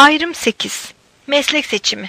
Ayrım 8. Meslek seçimi.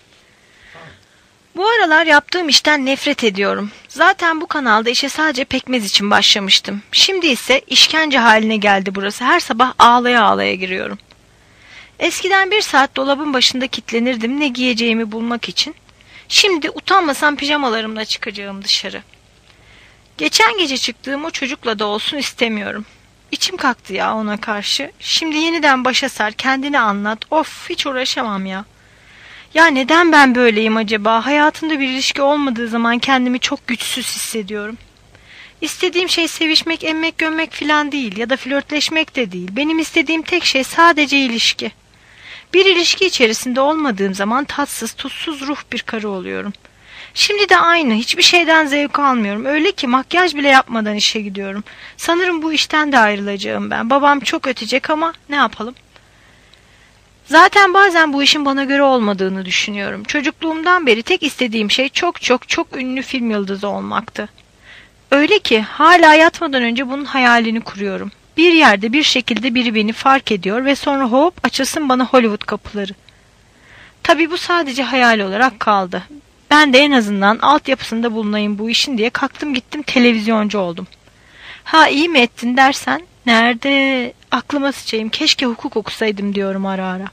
Bu aralar yaptığım işten nefret ediyorum. Zaten bu kanalda işe sadece pekmez için başlamıştım. Şimdi ise işkence haline geldi burası. Her sabah ağlaya ağlaya giriyorum. Eskiden 1 saat dolabın başında kilitlenirdim ne giyeceğimi bulmak için. Şimdi utanmasam pijamalarımla çıkacağım dışarı. Geçen gece çıktığım o çocukla da olsun istemiyorum. İçim kalktı ya ona karşı. Şimdi yeniden başa sar, kendini anlat. Of, hiç uğraşamam ya. Ya neden ben böyleyim acaba? Hayatımda bir ilişki olmadığı zaman kendimi çok güçsüz hissediyorum. İstediğim şey sevişmek, emmek, gömmek filan değil ya da flörtleşmek de değil. Benim istediğim tek şey sadece ilişki. Bir ilişki içerisinde olmadığım zaman tatsız, tuzsuz ruh bir karı oluyorum. Şimdi de aynı. Hiçbir şeyden zevk almıyorum. Öyle ki makyaj bile yapmadan işe gidiyorum. Sanırım bu işten de ayrılacağım ben. Babam çok ötecek ama ne yapalım? Zaten bazen bu işin bana göre olmadığını düşünüyorum. Çocukluğumdan beri tek istediğim şey çok ünlü film yıldızı olmaktı. Öyle ki hala yatmadan önce bunun hayalini kuruyorum. Bir yerde bir şekilde biri beni fark ediyor ve sonra hop açılsın bana Hollywood kapıları. Tabii bu sadece hayal olarak kaldı. Ben de en azından altyapısında bulunayım bu işin diye kalktım gittim televizyoncu oldum. Ha iyi mi ettin dersen, nerede? Aklıma sıçayım, keşke hukuk okusaydım diyorum ara ara.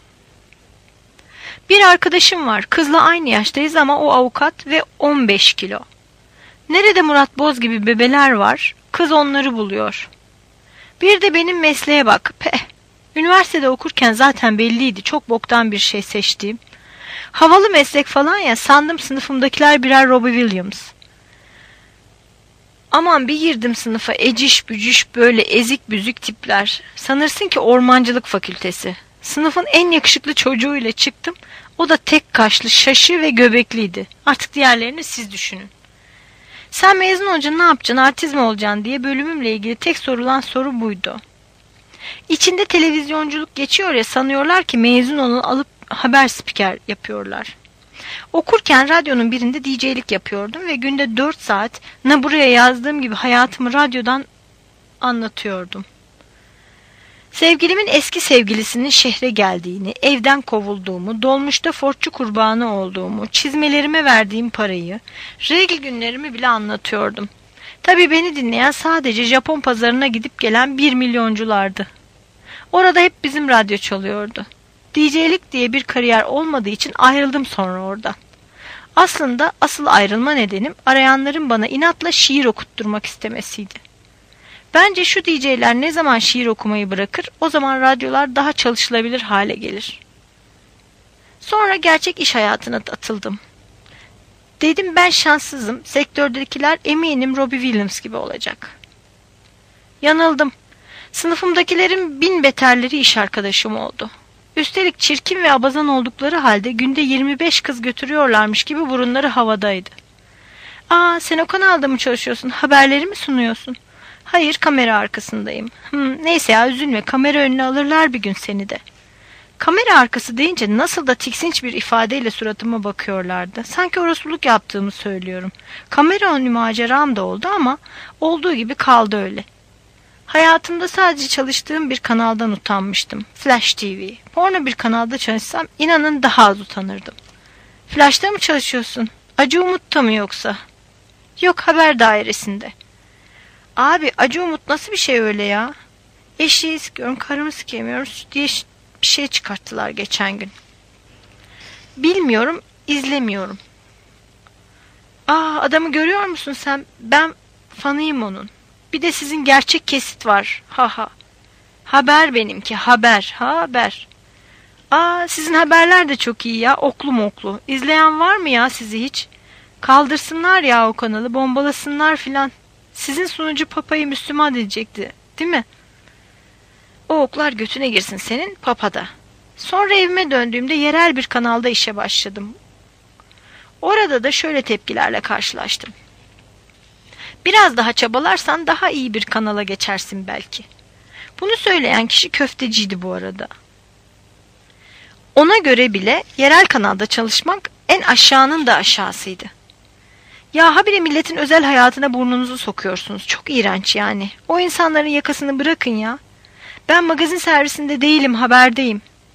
Bir arkadaşım var, kızla aynı yaştayız ama o avukat ve 15 kilo. Nerede Murat Boz gibi bebeler var, kız onları buluyor. Bir de benim mesleğe bak, Üniversitede okurken zaten belliydi çok boktan bir şey seçtiğim. Havalı meslek falan ya, sandım sınıfımdakiler birer Robbie Williams. Aman bir girdim sınıfa, eciş bücüş böyle ezik büzük tipler. Sanırsın ki ormancılık fakültesi. Sınıfın en yakışıklı çocuğuyla çıktım. O da tek kaşlı, şaşı ve göbekliydi. Artık diğerlerini siz düşünün. Sen mezun olunca ne yapacaksın, artist mi olacaksın diye bölümümle ilgili tek sorulan soru buydu. İçinde televizyonculuk geçiyor ya, sanıyorlar ki mezun olan alıp haber spiker yapıyorlar. Okurken radyonun birinde DJ'lik yapıyordum ve günde 4 saat buraya yazdığım gibi hayatımı radyodan anlatıyordum. Sevgilimin eski sevgilisinin şehre geldiğini, evden kovulduğumu, dolmuşta fortçu kurbanı olduğumu, çizmelerime verdiğim parayı, regl günlerimi bile anlatıyordum. Tabii beni dinleyen sadece Japon pazarına gidip gelen 1 milyonculardı. Orada hep bizim radyo çalıyordu. DJ'lik diye bir kariyer olmadığı için ayrıldım sonra orada. Aslında asıl ayrılma nedenim arayanların bana inatla şiir okutturmak istemesiydi. Bence şu DJ'ler ne zaman şiir okumayı bırakır, o zaman radyolar daha çalışılabilir hale gelir. Sonra gerçek iş hayatına atıldım. Dedim ben şanssızım, sektördekiler eminim Robbie Williams gibi olacak. Yanıldım. Sınıfımdakilerin 1000 beterleri iş arkadaşım oldu. Üstelik çirkin ve abazan oldukları halde günde 25 kız götürüyorlarmış gibi burunları havadaydı. Aa, sen o kanalda mı çalışıyorsun? Haberleri mi sunuyorsun? Hayır, kamera arkasındayım. Neyse ya, üzülme, kamera önüne alırlar bir gün seni de. Kamera arkası deyince nasıl da tiksinç bir ifadeyle suratıma bakıyorlardı. Sanki orospuluk yaptığımı söylüyorum. Kamera önü maceram da oldu ama olduğu gibi kaldı öyle. Hayatımda sadece çalıştığım bir kanaldan utanmıştım. Flash TV. Porno bir kanalda çalışsam inanın daha az utanırdım. Flash'ta mı çalışıyorsun? Acı Umut'ta mı yoksa? Yok, haber dairesinde. Abi Acı Umut nasıl bir şey öyle ya? Eşeği sıkıyorum, karımı sıkıyorum diye bir şey çıkarttılar geçen gün. Bilmiyorum, izlemiyorum. Aa, adamı görüyor musun sen? Ben fanıyım onun. Bir de sizin gerçek kesit var. Ha. Haber benimki, haber. Aa, sizin haberler de çok iyi ya, oklu moklu. İzleyen var mı ya sizi hiç? Kaldırsınlar ya o kanalı, bombalasınlar filan. Sizin sunucu papayı Müslüman edecekti, değil mi? O oklar götüne girsin senin, papada. Sonra evime döndüğümde yerel bir kanalda işe başladım. Orada da şöyle tepkilerle karşılaştım. Biraz daha çabalarsan daha iyi bir kanala geçersin belki. Bunu söyleyen kişi köfteciydi bu arada. Ona göre bile yerel kanalda çalışmak en aşağının da aşağısıydı. Ya habire milletin özel hayatına burnunuzu sokuyorsunuz. Çok iğrenç yani. O insanların yakasını bırakın ya. Ben magazin servisinde değilim, haberdeyim.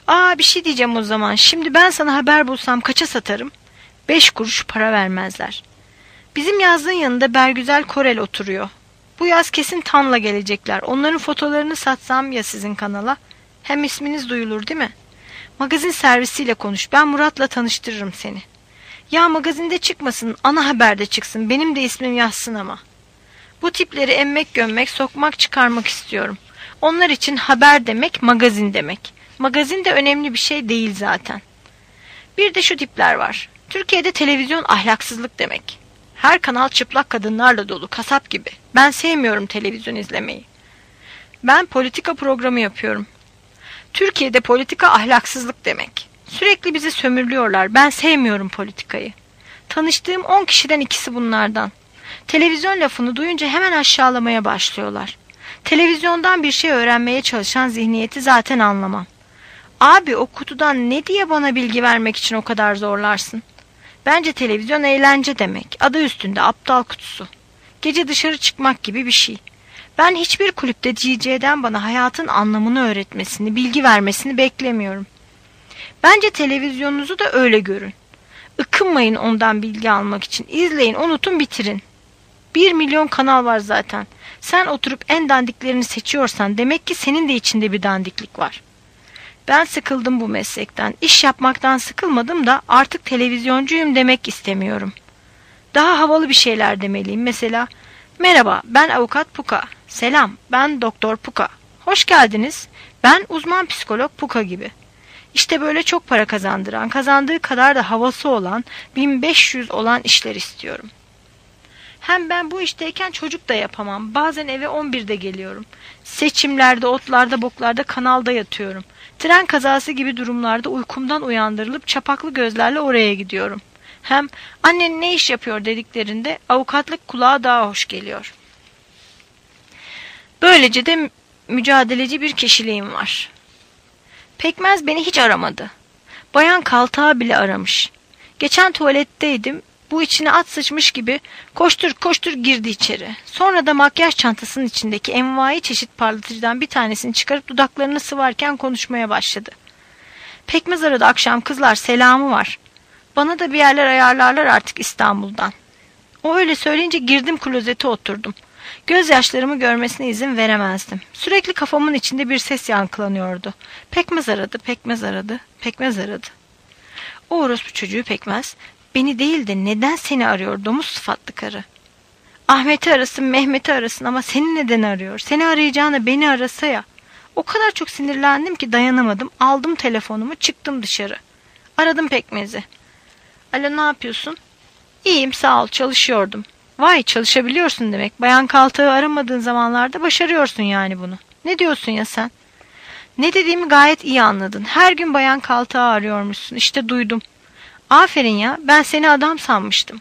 Bir şey diyeceğim o zaman. Şimdi ben sana haber bulsam kaça satarım? 5 kuruş para vermezler. Bizim yazlığın yanında Bergüzel Korel oturuyor. Bu yaz kesin Tan'la gelecekler. Onların fotolarını satsam ya sizin kanala? Hem isminiz duyulur değil mi? Magazin servisiyle konuş. Ben Murat'la tanıştırırım seni. Ya magazinde çıkmasın, ana haberde çıksın. Benim de ismim yazsın ama. Bu tipleri emmek gömmek, sokmak çıkarmak istiyorum. Onlar için haber demek, magazin demek. Magazin de önemli bir şey değil zaten. Bir de şu tipler var. Türkiye'de televizyon ahlaksızlık demek. Her kanal çıplak kadınlarla dolu, kasap gibi. Ben sevmiyorum televizyon izlemeyi. Ben politika programı yapıyorum. Türkiye'de politika ahlaksızlık demek. Sürekli bizi sömürüyorlar. Ben sevmiyorum politikayı. Tanıştığım 10 kişiden ikisi bunlardan. Televizyon lafını duyunca hemen aşağılamaya başlıyorlar. Televizyondan bir şey öğrenmeye çalışan zihniyeti zaten anlamam. Abi o kutudan ne diye bana bilgi vermek için o kadar zorlarsın? Bence televizyon eğlence demek. Adı üstünde aptal kutusu. Gece dışarı çıkmak gibi bir şey. Ben hiçbir kulüpte DJ'den bana hayatın anlamını öğretmesini, bilgi vermesini beklemiyorum. Bence televizyonunuzu da öyle görün. Ikınmayın ondan bilgi almak için. İzleyin, unutun, bitirin. 1 milyon kanal var zaten. Sen oturup en dandiklerini seçiyorsan demek ki senin de içinde bir dandiklik var. Ben sıkıldım bu meslekten. İş yapmaktan sıkılmadım da artık televizyoncuyum demek istemiyorum. Daha havalı bir şeyler demeliyim. Mesela, merhaba ben avukat Puka. Selam ben doktor Puka. Hoş geldiniz. Ben uzman psikolog Puka gibi. İşte böyle çok para kazandıran, kazandığı kadar da havası olan, 1500 olan işler istiyorum. Hem ben bu işteyken çocuk da yapamam. Bazen eve 11'de geliyorum. Seçimlerde, otlarda, boklarda, kanalda yatıyorum. Tren kazası gibi durumlarda uykumdan uyandırılıp çapaklı gözlerle oraya gidiyorum. Hem annen ne iş yapıyor dediklerinde avukatlık kulağa daha hoş geliyor. Böylece de mücadeleci bir kişiliğim var. Pekmez beni hiç aramadı. Bayan Kaltağı bile aramış. Geçen tuvaletteydim. Bu içine at sıçmış gibi koştur koştur girdi içeri. Sonra da makyaj çantasının içindeki envai çeşit parlatıcıdan bir tanesini çıkarıp dudaklarını sıvarken konuşmaya başladı. Pekmez aradı akşam, kızlar selamı var. Bana da bir yerler ayarlarlar artık İstanbul'dan. O öyle söyleyince girdim klozete oturdum. Gözyaşlarımı görmesine izin veremezdim. Sürekli kafamın içinde bir ses yankılanıyordu. Pekmez aradı, pekmez aradı, pekmez aradı. O orospu çocuğu Pekmez, beni değil de neden seni arıyor domuz sıfatlı karı? Ahmet'i arasın, Mehmet'i arasın ama seni neden arıyor? Seni arayacağına beni arasa ya. O kadar çok sinirlendim ki dayanamadım. Aldım telefonumu, çıktım dışarı. Aradım Pekmez'i. Alo, ne yapıyorsun? İyiyim sağ ol, çalışıyordum. Vay, çalışabiliyorsun demek. Bayan Kaltağı aramadığın zamanlarda başarıyorsun yani bunu. Ne diyorsun ya sen? Ne dediğimi gayet iyi anladın. Her gün Bayan Kaltağı arıyormuşsun. İşte duydum. Aferin ya, ben seni adam sanmıştım.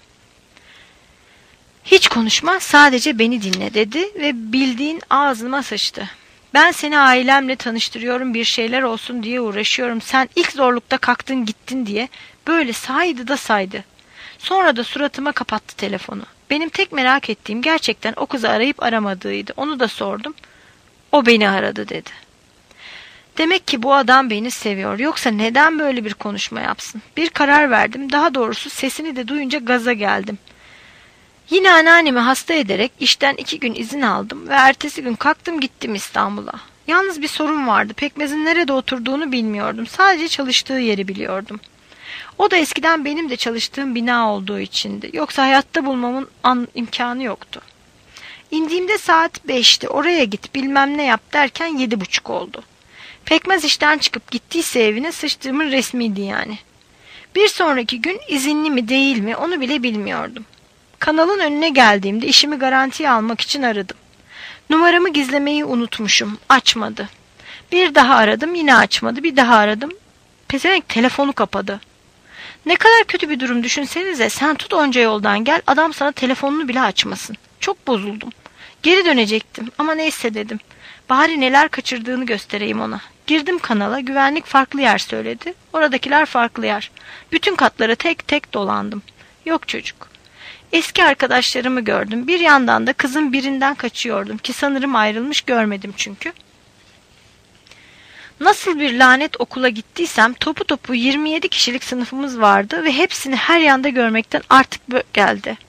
Hiç konuşma, sadece beni dinle dedi ve bildiğin ağzıma sıçtı. Ben seni ailemle tanıştırıyorum, bir şeyler olsun diye uğraşıyorum. Sen ilk zorlukta kalktın gittin diye böyle saydı da saydı. Sonra da suratıma kapattı telefonu. Benim tek merak ettiğim gerçekten o kızı arayıp aramadığıydı. Onu da sordum. O beni aradı dedi. Demek ki bu adam beni seviyor. Yoksa neden böyle bir konuşma yapsın? Bir karar verdim. Daha doğrusu sesini de duyunca gaza geldim. Yine anneannemi hasta ederek işten 2 gün izin aldım ve ertesi gün kalktım gittim İstanbul'a. Yalnız bir sorun vardı. Pekmez'in nerede oturduğunu bilmiyordum. Sadece çalıştığı yeri biliyordum. O da eskiden benim de çalıştığım bina olduğu içindi. Yoksa hayatta bulmamın imkanı yoktu. İndiğimde saat 5'ti. Oraya git bilmem ne yap derken 7:30 oldu. Pekmez işten çıkıp gittiyse evine sıçtığımın resmiydi yani. Bir sonraki gün izinli mi değil mi onu bile bilmiyordum. Kanalın önüne geldiğimde işimi garantiye almak için aradım. Numaramı gizlemeyi unutmuşum. Açmadı. Bir daha aradım yine açmadı. Bir daha aradım. Pezevenk telefonu kapadı. Ne kadar kötü bir durum düşünsenize. Sen tut onca yoldan gel, adam sana telefonunu bile açmasın. Çok bozuldum. Geri dönecektim ama neyse dedim. Bari neler kaçırdığını göstereyim ona. Girdim kanala, güvenlik farklı yer söyledi. Oradakiler farklı yer. Bütün katlara tek tek dolandım. Yok çocuk. Eski arkadaşlarımı gördüm. Bir yandan da kızın birinden kaçıyordum ki sanırım ayrılmış, görmedim çünkü. Nasıl bir lanet okula gittiysem topu topu 27 kişilik sınıfımız vardı ve hepsini her yanda görmekten artık bök geldi.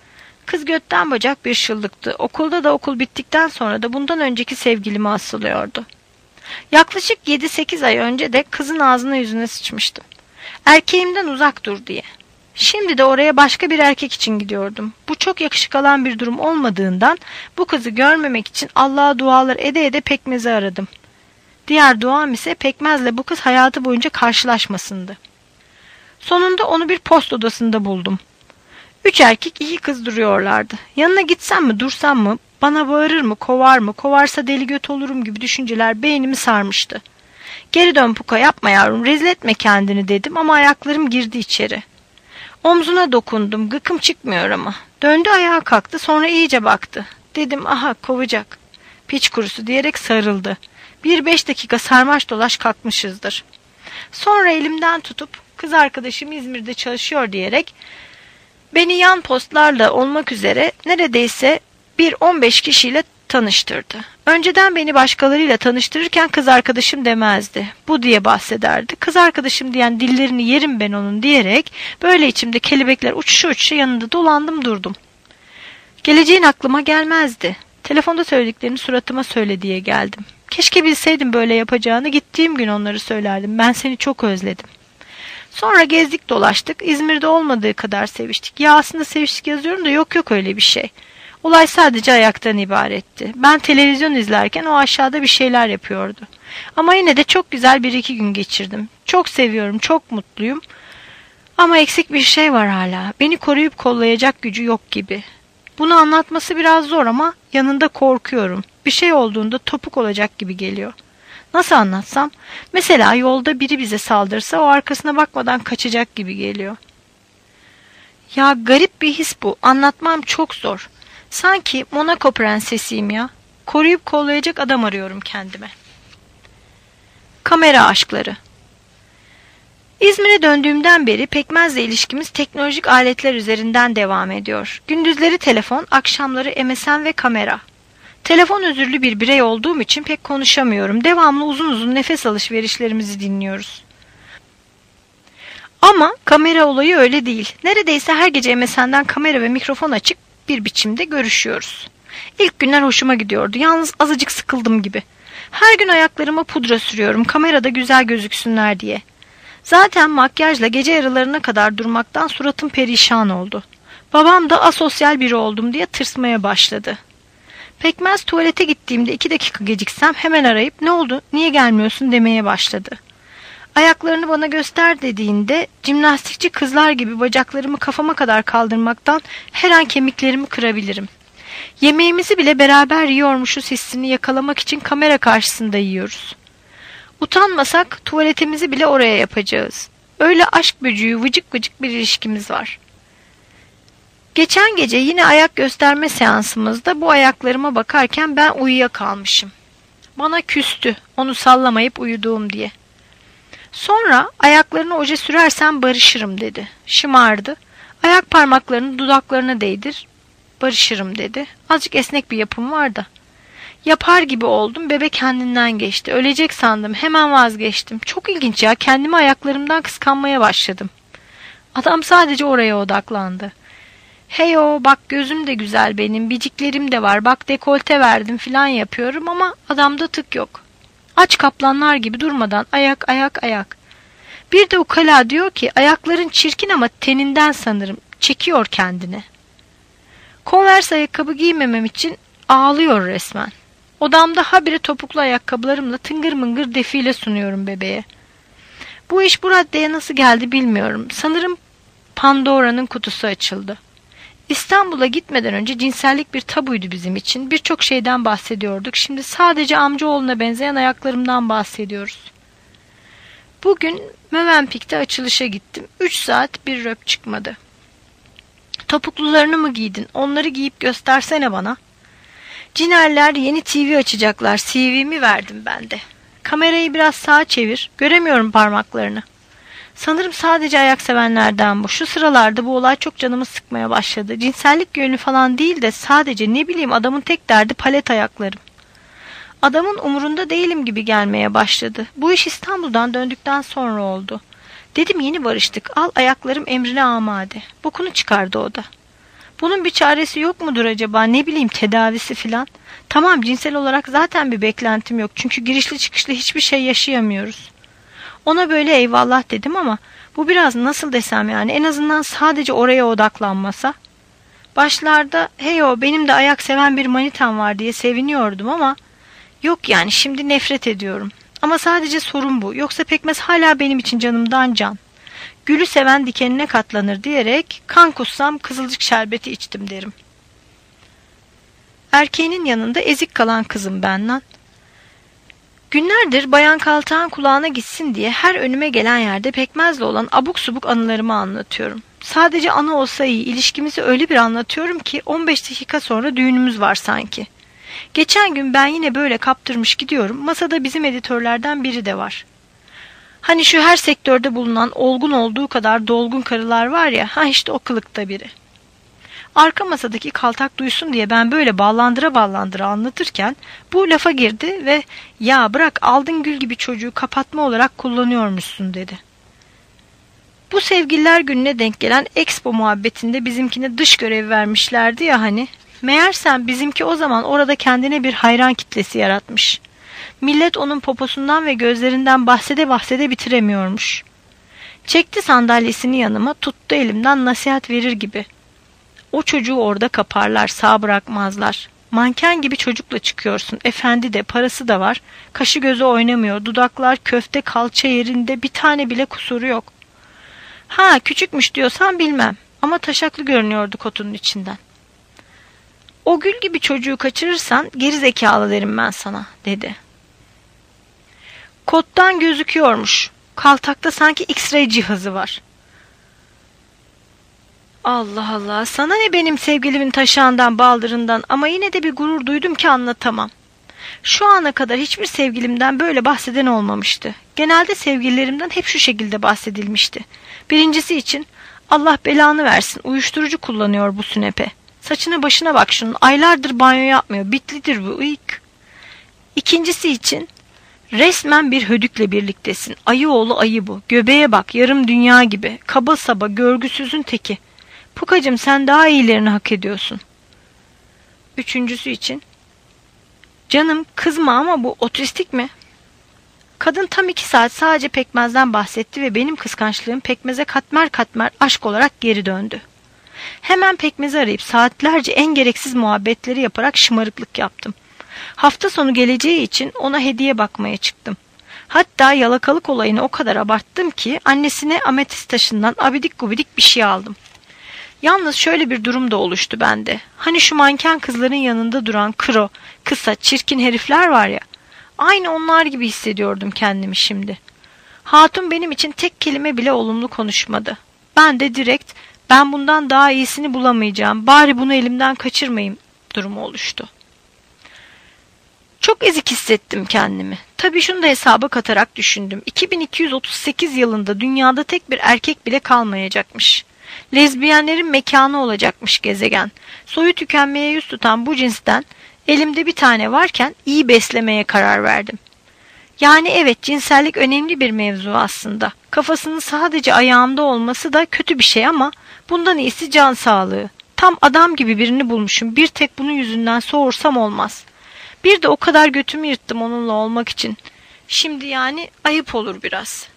Kız götten bacak bir şıllıktı. Okulda da okul bittikten sonra da bundan önceki sevgilime asılıyordu. Yaklaşık 7-8 ay önce de kızın ağzına yüzüne sıçmıştım. Erkeğimden uzak dur diye. Şimdi de oraya başka bir erkek için gidiyordum. Bu çok yakışık alan bir durum olmadığından bu kızı görmemek için Allah'a dualar ede ede Pekmez'i aradım. Diğer duam ise Pekmez'le bu kız hayatı boyunca karşılaşmasındı. Sonunda onu bir post odasında buldum. 3 erkek 2 kız duruyorlardı. Yanına gitsem mi dursam mı, bana bağırır mı kovar mı, kovarsa deli göt olurum gibi düşünceler beynimi sarmıştı. Geri dön Puka, yapma yavrum, rezil etme kendini dedim ama ayaklarım girdi içeri. Omzuna dokundum, gıkım çıkmıyor ama. Döndü ayağa kalktı, sonra iyice baktı. Dedim aha kovacak. Piç kurusu diyerek sarıldı. 1-5 dakika sarmaş dolaş kalkmışızdır. Sonra elimden tutup kız arkadaşım İzmir'de çalışıyor diyerek beni yan postlarla olmak üzere neredeyse bir 15 kişiyle tanıştırdı. Önceden beni başkalarıyla tanıştırırken kız arkadaşım demezdi. Bu diye bahsederdi. Kız arkadaşım diyen dillerini yerim ben onun diyerek böyle içimde kelebekler uçuşa uçuşa yanında dolandım durdum. Geleceğin aklıma gelmezdi. Telefonda söylediklerini suratıma söyle diye geldim. Keşke bilseydim böyle yapacağını, gittiğim gün onları söylerdim. Ben seni çok özledim. Sonra gezdik dolaştık. İzmir'de olmadığı kadar seviştik. Ya aslında seviştik yazıyorum da yok öyle bir şey. Olay sadece ayaktan ibaretti. Ben televizyon izlerken o aşağıda bir şeyler yapıyordu. Ama yine de çok güzel 1-2 gün geçirdim. Çok seviyorum, çok mutluyum. Ama eksik bir şey var hala. Beni koruyup kollayacak gücü yok gibi. Bunu anlatması biraz zor ama yanında korkuyorum. Bir şey olduğunda topuk olacak gibi geliyor. Nasıl anlatsam? Mesela yolda biri bize saldırsa o arkasına bakmadan kaçacak gibi geliyor. Ya garip bir his bu. Anlatmam çok zor. Sanki Monaco prensesiyim ya. Koruyup kollayacak adam arıyorum kendime. Kamera aşkları. İzmir'e döndüğümden beri Pekmez'le ilişkimiz teknolojik aletler üzerinden devam ediyor. Gündüzleri telefon, akşamları MSN ve kamera. Telefon özürlü bir birey olduğum için pek konuşamıyorum. Devamlı uzun uzun nefes alışverişlerimizi dinliyoruz. Ama kamera olayı öyle değil. Neredeyse her gece MSN'den kamera ve mikrofon açık bir biçimde görüşüyoruz. İlk günler hoşuma gidiyordu. Yalnız azıcık sıkıldım gibi. Her gün ayaklarıma pudra sürüyorum kamerada güzel gözüksünler diye. Zaten makyajla gece yarılarına kadar durmaktan suratım perişan oldu. Babam da asosyal biri oldum diye tırsmaya başladı. Pekmez tuvalete gittiğimde 2 dakika geciksem hemen arayıp ne oldu, niye gelmiyorsun demeye başladı. Ayaklarını bana göster dediğinde jimnastikçi kızlar gibi bacaklarımı kafama kadar kaldırmaktan her an kemiklerimi kırabilirim. Yemeğimizi bile beraber yiyormuşuz hissini yakalamak için kamera karşısında yiyoruz. Utanmasak tuvaletimizi bile oraya yapacağız. Öyle aşk böcüğü vıcık vıcık bir ilişkimiz var. Geçen gece yine ayak gösterme seansımızda bu ayaklarıma bakarken ben uyuyakalmışım. Bana küstü onu sallamayıp uyuduğum diye. Sonra ayaklarına oje sürersen barışırım dedi. Şımardı. Ayak parmaklarını dudaklarına değdir. Barışırım dedi. Azıcık esnek bir yapım var da. Yapar gibi oldum. Bebe kendinden geçti. Ölecek sandım. Hemen vazgeçtim. Çok ilginç ya. Kendimi ayaklarımdan kıskanmaya başladım. Adam sadece oraya odaklandı. Heyo bak gözüm de güzel benim. Biciklerim de var. Bak dekolte verdim filan yapıyorum ama adamda tık yok. Aç kaplanlar gibi durmadan ayak ayak ayak. Bir de ukala diyor ki ayakların çirkin ama teninden sanırım. Çekiyor kendini. Converse ayakkabı giymemem için ağlıyor resmen. Odamda habire topuklu ayakkabılarımla tıngır mıngır defile sunuyorum bebeğe. Bu iş bu raddeye nasıl geldi bilmiyorum. Sanırım Pandora'nın kutusu açıldı. İstanbul'a gitmeden önce cinsellik bir tabuydu bizim için. Birçok şeyden bahsediyorduk. Şimdi sadece amcaoğluna benzeyen ayaklarımdan bahsediyoruz. Bugün Mövenpik'te açılışa gittim. 3 saat bir röp çıkmadı. Topuklularını mı giydin? Onları giyip göstersene bana. Cinerler yeni TV açacaklar. CV'mi verdim ben de. Kamerayı biraz sağa çevir. Göremiyorum parmaklarını. Sanırım sadece ayak sevenlerden bu. Şu sıralarda bu olay çok canımı sıkmaya başladı. Cinsellik yönü falan değil de sadece ne bileyim adamın tek derdi palet ayaklarım. Adamın umurunda değilim gibi gelmeye başladı. Bu iş İstanbul'dan döndükten sonra oldu. Dedim yeni barıştık, al ayaklarım emrine amade. Bokunu çıkardı o da. Bunun bir çaresi yok mudur acaba, ne bileyim, tedavisi filan? Tamam, cinsel olarak zaten bir beklentim yok çünkü girişli çıkışlı hiçbir şey yaşayamıyoruz. Ona böyle eyvallah dedim ama bu biraz nasıl desem yani, en azından sadece oraya odaklanmasa. Başlarda heyo benim de ayak seven bir manitam var diye seviniyordum ama yok yani, şimdi nefret ediyorum. Ama sadece sorun bu, yoksa pekmez hala benim için canımdan can. Gülü seven dikenine katlanır diyerek kan kussam kızılcık şerbeti içtim derim. Erkeğinin yanında ezik kalan kızım ben lan. Günlerdir Bayan Kaltağ'ın kulağına gitsin diye her önüme gelen yerde pekmezle olan abuk subuk anılarımı anlatıyorum. Sadece anı olsa iyi, ilişkimizi öyle bir anlatıyorum ki 15 dakika sonra düğünümüz var sanki. Geçen gün ben yine böyle kaptırmış gidiyorum, masada bizim editörlerden biri de var. Hani şu her sektörde bulunan olgun olduğu kadar dolgun karılar var ya, işte o kılıkta biri. Arka masadaki Kaltak duysun diye ben böyle ballandıra ballandıra anlatırken bu lafa girdi ve ya bırak, aldın gül gibi çocuğu kapatma olarak kullanıyormuşsun dedi. Bu sevgililer gününe denk gelen Expo muhabbetinde bizimkine dış görev vermişlerdi ya hani. Meğersem bizimki o zaman orada kendine bir hayran kitlesi yaratmış. Millet onun poposundan ve gözlerinden bahsede bahsede bitiremiyormuş. Çekti sandalyesini yanıma, tuttu elimden nasihat verir gibi. O çocuğu orada kaparlar, sağ bırakmazlar. Manken gibi çocukla çıkıyorsun, efendi de, parası da var. Kaşı gözü oynamıyor, dudaklar köfte kalça yerinde, bir tane bile kusuru yok. Ha, küçükmüş diyorsan bilmem ama taşaklı görünüyordu kotunun içinden. O gül gibi çocuğu kaçırırsan geri zekalı derim ben sana dedi. Kottan gözüküyormuş. Kaltakta sanki X-ray cihazı var. Allah Allah, sana ne benim sevgilimin taşağından baldırından, ama yine de bir gurur duydum ki anlatamam. Şu ana kadar hiçbir sevgilimden böyle bahseden olmamıştı. Genelde sevgililerimden hep şu şekilde bahsedilmişti. Birincisi için Allah belanı versin, uyuşturucu kullanıyor bu sünepe. Saçına başına bak şunun, aylardır banyo yapmıyor, bitlidir bu, ıyık. İkincisi için resmen bir hödükle birliktesin. Ayı oğlu ayı bu. Göbeğe bak, yarım dünya gibi. Kaba saba, görgüsüzün teki. Pukacım, sen daha iyilerini hak ediyorsun. Üçüncüsü için canım kızma ama bu otistik mi? Kadın tam 2 saat sadece pekmezden bahsetti ve benim kıskançlığım pekmeze katmer katmer aşk olarak geri döndü. Hemen pekmezi arayıp saatlerce en gereksiz muhabbetleri yaparak şımarıklık yaptım. Hafta sonu geleceği için ona hediye bakmaya çıktım. Hatta yalakalık olayını o kadar abarttım ki annesine ametist taşından abidik gubidik bir şey aldım. Yalnız şöyle bir durum da oluştu bende. Hani şu manken kızların yanında duran kro, kısa, çirkin herifler var ya. Aynı onlar gibi hissediyordum kendimi şimdi. Hatun benim için tek kelime bile olumlu konuşmadı. Ben de direkt, ben bundan daha iyisini bulamayacağım, bari bunu elimden kaçırmayayım durumu oluştu. Çok ezik hissettim kendimi. Tabii şunu da hesaba katarak düşündüm. 2238 yılında dünyada tek bir erkek bile kalmayacakmış. Lezbiyenlerin mekanı olacakmış gezegen. Soyu tükenmeye yüz tutan bu cinsten elimde bir tane varken iyi beslemeye karar verdim. Yani evet, cinsellik önemli bir mevzu aslında. Kafasının sadece ayağımda olması da kötü bir şey ama bundan iyisi can sağlığı. Tam adam gibi birini bulmuşum. Bir tek bunun yüzünden soğursam olmaz. Bir de o kadar götümü yırttım onunla olmak için. Şimdi yani ayıp olur biraz.